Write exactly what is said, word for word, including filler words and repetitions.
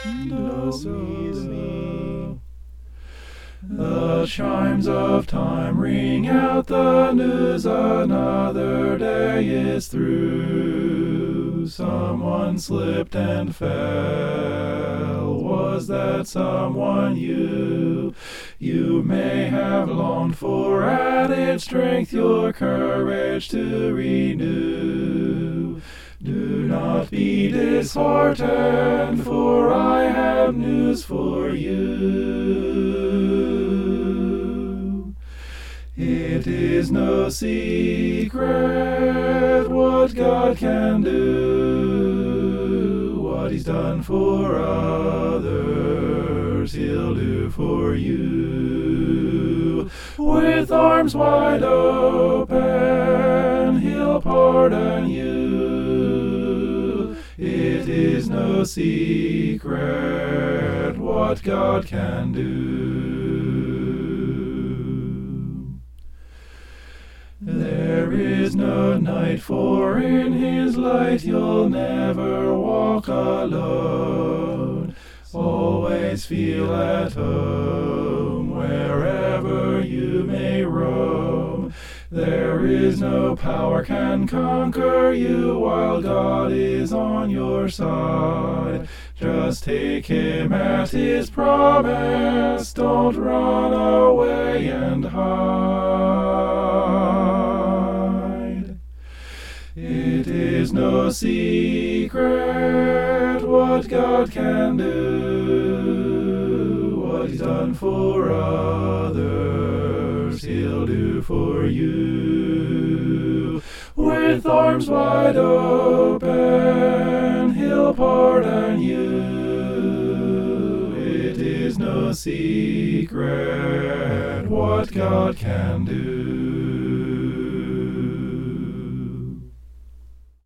does me. The chimes of time ring out the news, another day is through. Someone slipped and fell. Was that someone you? You may have longed for added strength, your courage to renew. Do not be disheartened, for I have news for you. It is no secret what God can do. What He's done for others, He'll do for you. With arms wide open, He'll pardon you. It is no secret what God can do. There is no night, for in His light you'll never walk alone. Always feel at home wherever you may roam. There is no power can conquer you while God is on your side. Just take Him at His promise, don't run away and hide. It is no secret what God can do. What He's done for others, He'll do for you. With arms wide open, He'll pardon you. It is no secret what God can do.